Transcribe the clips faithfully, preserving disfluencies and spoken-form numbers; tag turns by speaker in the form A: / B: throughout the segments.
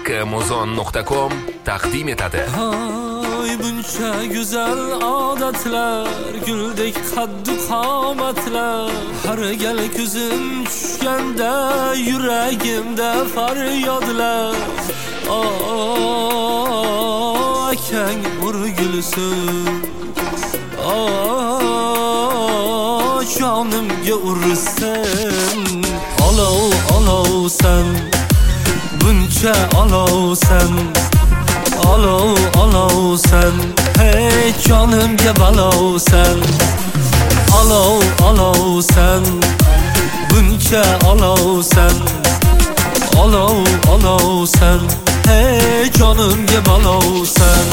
A: Amazon nuqta com taqdim etadi.
B: Hay buncha go'zal odatlar, guldek qaddu qomatlar, har gal ko'zim tushganda yuragimda faryodlar. Oh, akang urgulsin, oh, jonimga ursin. Olov, olovsan, buncha olovsan, olov, olovsan, hey jonimga balovsan. Olov, olovsan, buncha olovsan, olov, olovsan, hey jonimga balovsan.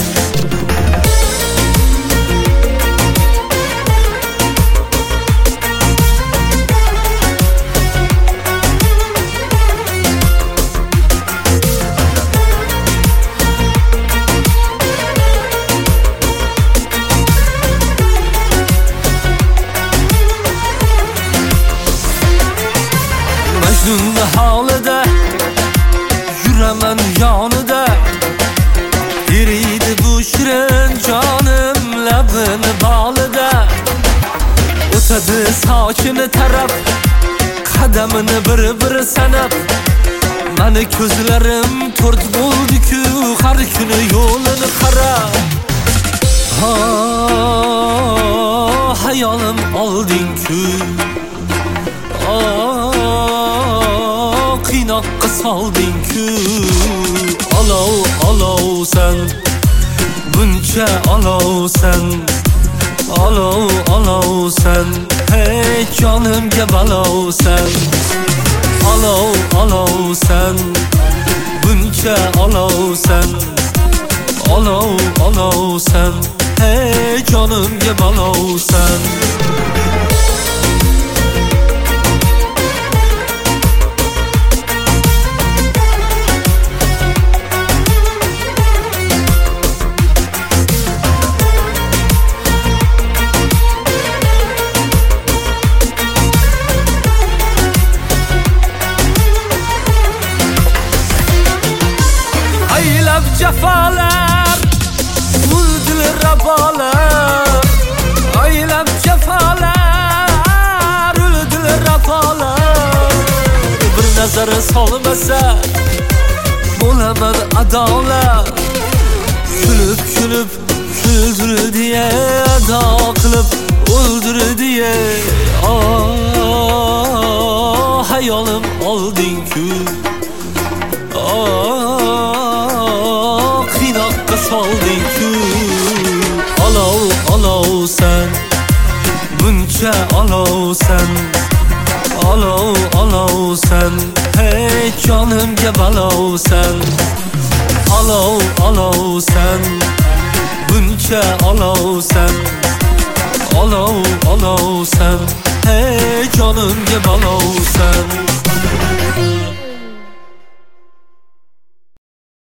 B: Majnun holida yuraman yonida, eriydi bu shirin jonim labini bolida. O'tadi sochini tarab, qadamini bir-bir sanab, mani ko'zlarim to'rt bo'ldi-ku, har kuni yo'lini qarab. Ha, hayolim olding-ku, qiynoqqa solding-ku. Olov, olovsan, buncha olovsan, olov, olovsan, hey jonimga balovsan. Olov, olovsan, buncha olovsan, olov, olovsan, hey jonimga balovsan. Aylab jafolar, uldil rabolar, aylab jafolar, uldil rabolar. Bir nazar solmasa bo'laman adolar, kulib kulib kuldir diye, ado qilib o'ldir diye. Oh, hayolim olding-ku, oh, qiynoqqa solding-ku. Olov, olovsan, buncha olovsan, olov, olovsan, hey jonimga balovsan. Olov, olovsan, buncha olovsan, olov, olovsan, hey jonimga balovsan.